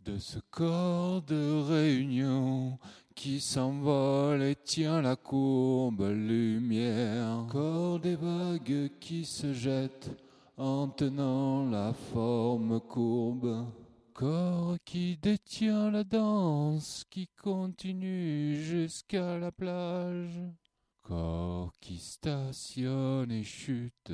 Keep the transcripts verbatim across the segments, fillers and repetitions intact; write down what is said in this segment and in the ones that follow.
De ce corps de réunion qui s'envole et tient la courbe lumière, corps des vagues qui se jettent en tenant la forme courbe, corps qui détient la danse qui continue jusqu'à la plage, corps qui stationne et chute,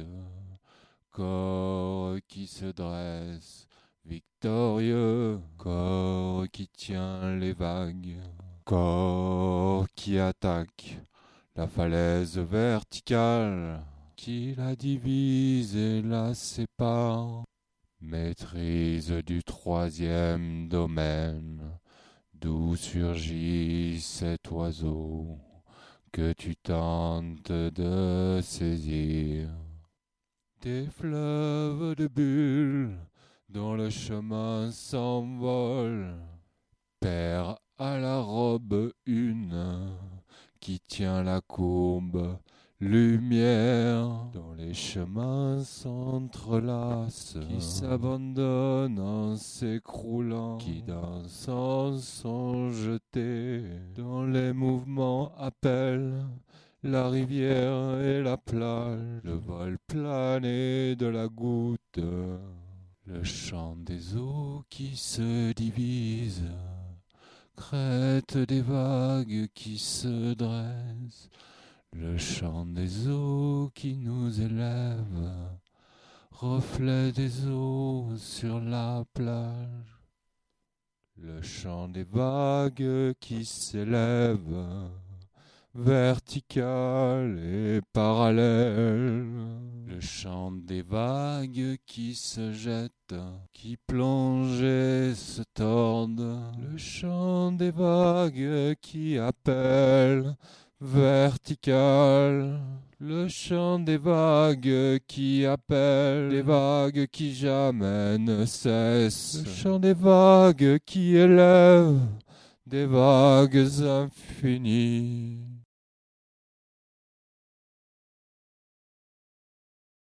corps qui se dresse victorieux, corps qui tient les vagues, corps qui attaque la falaise verticale, qui la divise et la sépare, maîtrise du troisième domaine, d'où surgit cet oiseau que tu tentes de saisir. Des fleuves de bulles dont le chemin s'envole, perd à la robe une qui tient la courbe lumière, dont les chemins s'entrelacent, qui s'abandonnent en s'écroulant, qui d'un sens sont jetés, dont les mouvements appellent la rivière et la plage, le vol plané de la goutte, le chant des eaux qui se divisent, crête des vagues qui se dressent, le chant des eaux qui nous élève, reflet des eaux sur la plage, le chant des vagues qui s'élèvent, vertical et parallèle, le chant des vagues qui se jettent, qui plongent et se tordent, le chant des vagues qui appellent, vertical, le chant des vagues qui appellent, des vagues qui jamais ne cessent, le chant des vagues qui élèvent, des vagues infinies.